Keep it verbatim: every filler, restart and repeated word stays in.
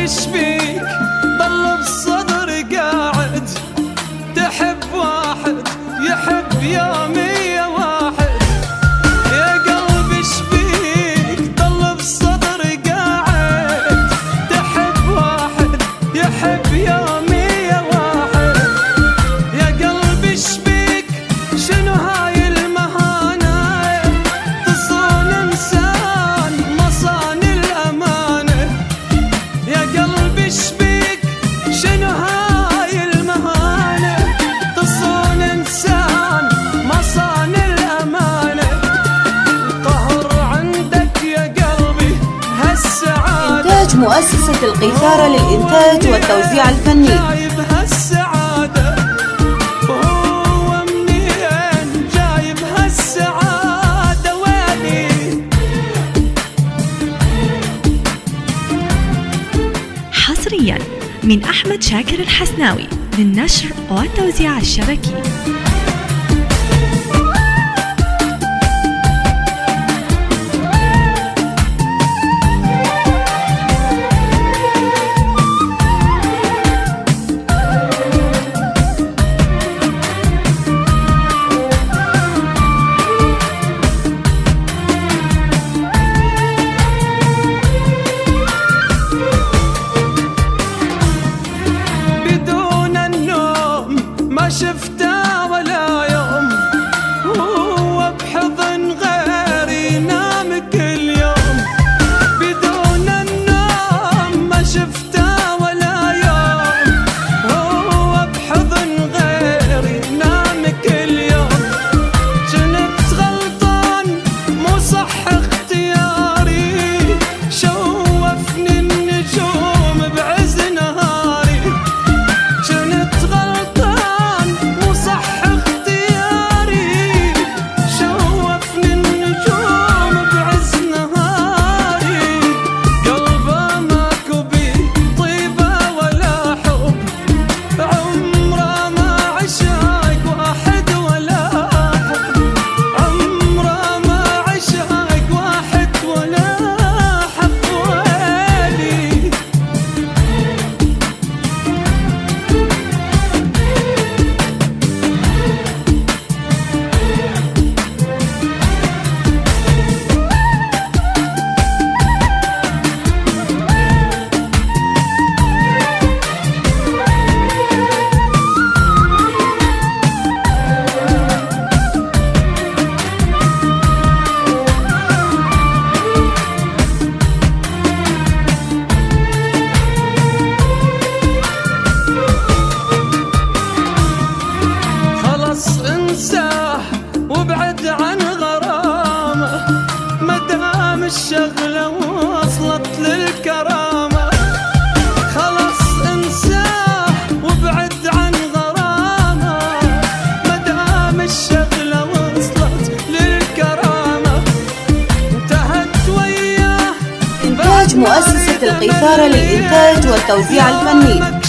قلبي شبيك ضل بصدري قاعد، تحب واحد يحب يومي واحد. يا قلبي شبيك ضل بصدري قاعد، تحب واحد يحب يومي واحد. يا قلبي شبيك شنو هاي المهانة، تصون انسان مصان الامانة. يا قلبي شبيك شنو هاي المهانة، تصون انسان مصان الامانة. القهر عندك يا قلبي هالسعادة. إنتاج مؤسسة القيثارة للإنتاج والتوزيع الفني. جايب هالسعادة وهو منين جايب هالسعادة ويني. حصريا من أحمد شاكر الحسناوي للنشر والتوزيع الشبكي. ما شفته ولا يوم هو بحضن غيري ينام كل يوم. بدون النوم ما شفته ولا يوم هو بحضن غيري ينام كل يوم. جنت غلطان مو صح اختياري، شوفني النجوم بعز نهاري. جنت غلطان مو صح اختياري، شوفني النجوم بعز نهاري. قلبه ماكو بيه طيبة ولا حب، عمره ما عشاق واحد ولا حب. عمره ما عشاق واحد ولا حب ويلي. خلص انساه وابعد عن غرامه، مدام الشغلة وصلت للكرامة. خلص انساه وابعد عن غرامه، مدام الشغلة وصلت للكرامة. انتهت وياه إنتاج مؤسسة القيثارة للإنتاج والتوزيع الفني.